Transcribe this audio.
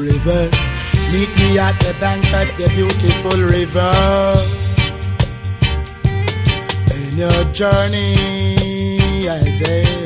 river. Meet me at the bank of the beautiful river. In your journey as a